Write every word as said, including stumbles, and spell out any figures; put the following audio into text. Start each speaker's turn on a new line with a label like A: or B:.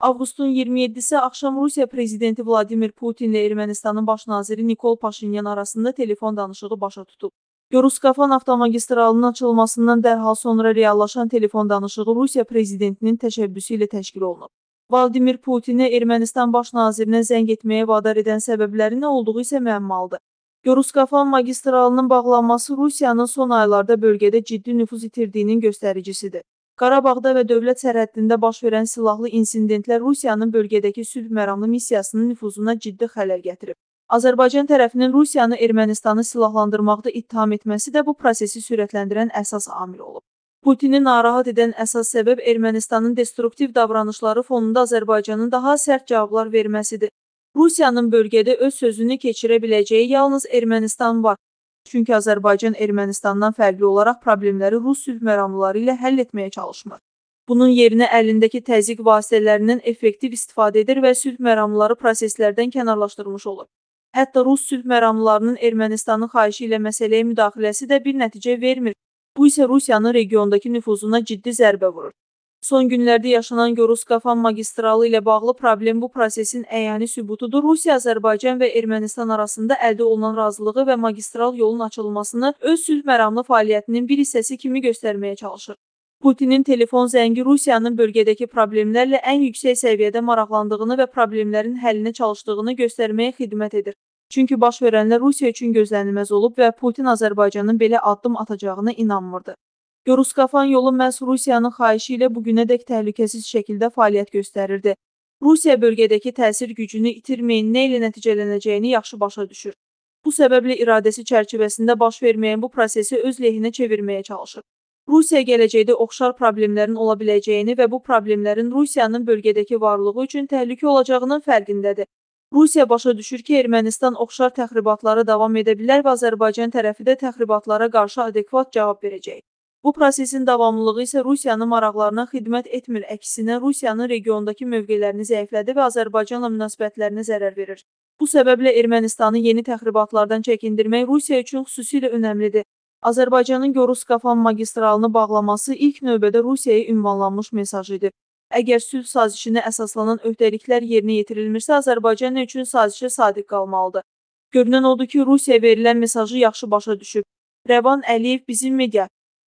A: Avqustun iyirmi yeddisi axşam Rusiya prezidenti Vladimir Putin ilə Ermənistanın baş naziri Nikol Paşinyan arasında telefon danışığı başa tutub. Yoruskafan avtomagistralının açılmasından dərhal sonra reallaşan telefon danışığı Rusiya prezidentinin təşəbbüsü ilə təşkil olunub. Vladimir Putinə Ermənistan baş nazirinə zəng etməyə vadar edən səbəbləri nə olduğu isə müəmmalıdır. Yoruskafan magistralının bağlanması Rusiyanın son aylarda bölgədə ciddi nüfuz itirdiyinin göstəricisidir. Qarabağda və dövlət sərhəddində baş verən silahlı insidentlər Rusiyanın bölgədəki sülh məramlı missiyasının nüfuzuna ciddi xələl gətirib. Azərbaycan tərəfinin Rusiyanı Ermənistanı silahlandırmaqda ittiham etməsi də bu prosesi sürətləndirən əsas amil olub. Putini narahat edən əsas səbəb Ermənistanın destruktiv davranışları fonunda Azərbaycanın daha sərt cavablar verməsidir. Rusiyanın bölgədə öz sözünü keçirə biləcəyi yalnız Ermənistan var. Çünki Azərbaycan Ermənistandan fərqli olaraq problemləri Rus sülh məramlıları ilə həll etməyə çalışmır. Bunun yerinə əlindəki təzyiq vasitələrindən effektiv istifadə edir və sülh məramlıları proseslərdən kənarlaşdırmış olur. Hətta Rus sülh məramlılarının Ermənistanın xahişi ilə məsələyə müdaxiləsi də bir nəticə vermir. Bu isə Rusiyanın regiondakı nüfuzuna ciddi zərbə vurur. Son günlərdə yaşanan Yoruskafan magistralı ilə bağlı problem bu prosesin əyani sübutudur. Rusiya, Azərbaycan və Ermənistan arasında əldə olunan razılığı və magistral yolun açılmasını öz sülh məramlı fəaliyyətinin bir hissəsi kimi göstərməyə çalışır. Putinin telefon zəngi Rusiyanın bölgədəki problemlərlə ən yüksək səviyyədə maraqlandığını və problemlərin həllinə çalışdığını göstərməyə xidmət edir. Çünki baş verənlər Rusiya üçün gözlənilməz olub və Putin Azərbaycanın belə addım atacağına inanmırdı. Yoruskafan yolu məhz Rusiyanın xahişi ilə bugünədək təhlükəsiz şəkildə fəaliyyət göstərirdi. Rusiya bölgədəki təsir gücünü itirməyin nə ilə nəticələnəcəyini yaxşı başa düşür. Bu səbəblə iradəsi çərçivəsində baş verməyən bu prosesi öz lehinə çevirməyə çalışır. Rusiya gələcəkdə oxşar problemlərin ola biləcəyini və bu problemlərin Rusiyanın bölgədəki varlığı üçün təhlükə olacağının fərqindədir. Rusiya başa düşür ki, Ermənistan oxşar təxribatları davam edə bilər və Azərbaycan tərəfi də təxribatlara qarşı adekvat cavab verəcək. Bu prosesin davamlılığı isə Rusiyanın maraqlarına xidmət etmir, əksinə Rusiyanın regiondakı mövqelərini zəiflədir və Azərbaycanla münasibətlərinə zərər verir. Bu səbəblə Ermənistanı yeni təxribatlardan çəkindirmək Rusiya üçün xüsusilə önəmlidir. Azərbaycanın Yoruskafan magistralını bağlaması ilk növbədə Rusiyaya ünvanlanmış mesaj idi. Əgər sülh sazişinə əsaslanan öhdəliklər yerinə yetirilmirsə, Azərbaycan üçün sazişə sadiq qalmalıdır. Görünən odur ki, Rusiya verilən mesajı yaxşı başa düşüb. Rəvan Əliyev, Bizim Media.